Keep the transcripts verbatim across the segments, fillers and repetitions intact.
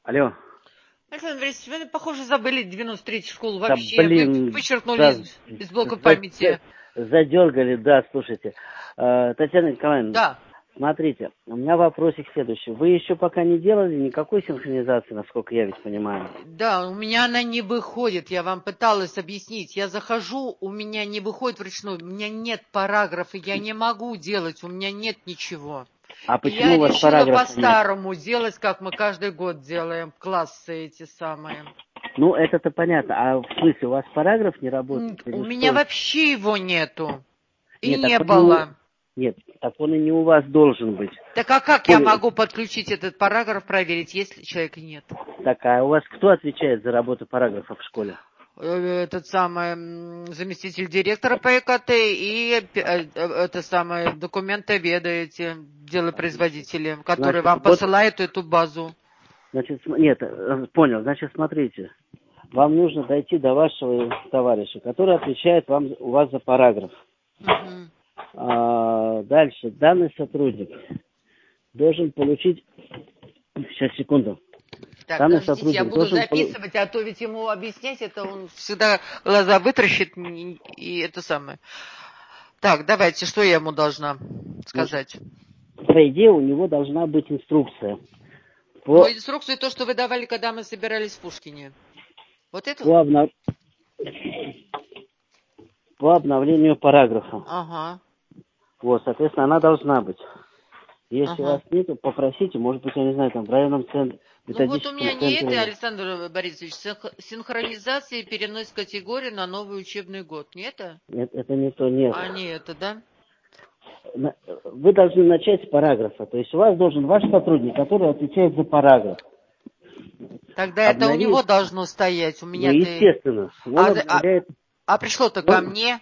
Алло. Александр Борисович, вы, похоже, забыли девяносто третью школу Да вообще. блин, Вы вычеркнули да, из, из блока за- памяти. задергали, да, слушайте. Э, Татьяна Николаевна, Да. смотрите, у меня вопросик следующий. Вы еще пока не делали никакой синхронизации, насколько я ведь понимаю? Да, у меня она не выходит, я вам пыталась объяснить. Я захожу, у меня не выходит вручную, у меня нет параграфа, я не могу делать, у меня нет ничего. А И почему я у вас решила параграфа нет? по-старому делать, как мы каждый год делаем, классы эти самые. Ну, это-то понятно. А в смысле, у вас параграф не работает? У Или меня что? вообще его нету. И Нет, не так он не у- было. Нет, так он и не у вас должен быть. Так а как я Школе- могу подключить этот параграф, проверить, если человека нет? Так, а у вас кто отвечает за работу параграфа в школе? Э, Этот самый м, заместитель директора по ЭКТ и э, э, это самое документоведы эти делопроизводители, которые Значит, вам вот, посылают эту базу. значит, см- нет, э, понял. Значит, смотрите. Вам нужно дойти до вашего товарища, который отвечает вам у вас за параграф. Мгм. А, дальше. Данный сотрудник должен получить... Сейчас, секунду. Так, Данный подождите, я сотрудник буду должен получить... записывать, а то ведь ему объяснять это, он всегда глаза вытращит и и это самое. Так, давайте, что я ему должна Значит, сказать? по идее, у него должна быть инструкция Ну, по, инструкцию то, что вы давали, когда мы собирались в Пушкине. Вот эту? по, обнов- по обновлению параграфа. Ага, Вот, соответственно, она должна быть. Если у ага. вас нету, попросите, может быть, я не знаю, там в районном центре, Ну вот у меня методическом не это, центре. Александр Борисович, синх- синхронизация и перенос категории на новый учебный год. Не это? Нет, это не то, нет. А не это, да? На- Вы должны начать с параграфа. То есть у вас должен ваш сотрудник, который отвечает за параграф, Тогда это у него обновить, должно стоять. У ну, меня-то... естественно, он А, за- а, обновляет, а пришло-то ко он, мне?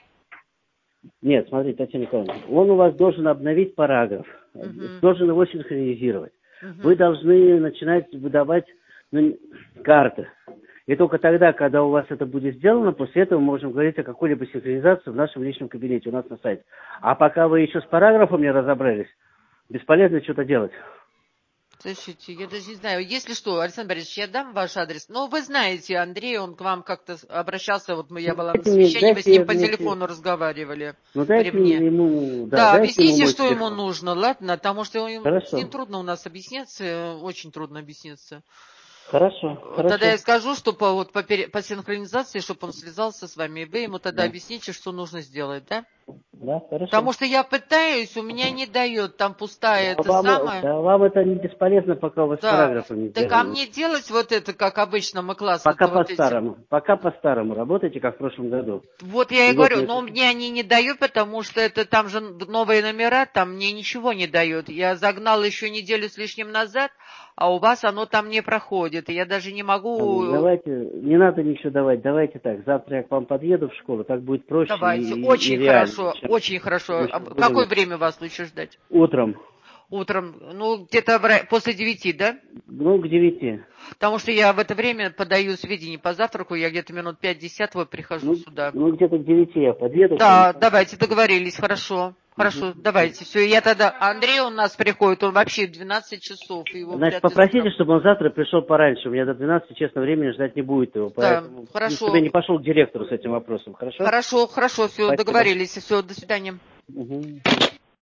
нет, смотрите, Татьяна Николаевна, он у вас должен обновить параграф, Угу, должен его синхронизировать. Вы угу. должны начинать выдавать ну, карты. И только тогда, когда у вас это будет сделано, после этого мы можем говорить о какой-либо синхронизации в нашем личном кабинете, у нас на сайте. А пока вы еще с параграфом не разобрались, бесполезно что-то делать. Слушайте, я даже не знаю. Если что, Александр Борисович, я дам ваш адрес. Но вы знаете, Андрей, он к вам как-то обращался, вот мы- я была на Дайте мне, совещании, мы с дайте ним я по вместе, телефону разговаривали ну при дайте мне. ему, да, Да, дайте ему объясните, мой что ему телефон. нужно, ладно? Потому что ему- с ним Хорошо, трудно у нас объясняться, очень трудно объясняться. хорошо, Вот тогда хорошо, я скажу, что по, вот, по, пере- по синхронизации, чтобы он связался с вами, и вы ему тогда да, объясните, что нужно сделать, да? да, хорошо. Потому что я пытаюсь, у меня не дает, там пустая Да это вам, самое. да, вам это не бесполезно, пока у вас с Да. параграфом не Так а сделано. мне делать вот это, как обычно мы Пока классы-то вот эти. по-старому, пока по-старому работайте, как в прошлом году. Вот я и И вот говорю, мы... но мне они не дают, потому что это там же новые номера, там мне ничего не дают. Я загнал еще неделю с лишним назад, а у вас оно там не проходит. И я даже не могу... Давайте, не надо ничего давать, давайте так, завтра я к вам подъеду в школу, так будет проще и, Давайте, и, и очень реально, хорошо, чем очень хорошо. мы А сейчас в будем какое время вас лучше ждать? утром, Утром, ну, где-то в ра- после девяти, да? ну, к девяти. Потому что я в это время подаю сведения по завтраку, я где-то минут пять-десять вот прихожу Ну, сюда. ну где-то к девяти я подъеду к вам. Да, давайте договорились, хорошо. Мгм. Хорошо, давайте. Все, я тогда... Андрей у нас приходит, он вообще в двенадцать часов, его Значит, вряд ли завтра... попросите, чтобы он завтра пришел пораньше. У меня до двенадцати, честно, времени ждать не будет его. Да, Поэтому, ну, чтобы я хорошо. не пошел к директору с этим вопросом. Хорошо? Хорошо, хорошо, все, Спасибо. договорились. Все, до свидания. Мгм.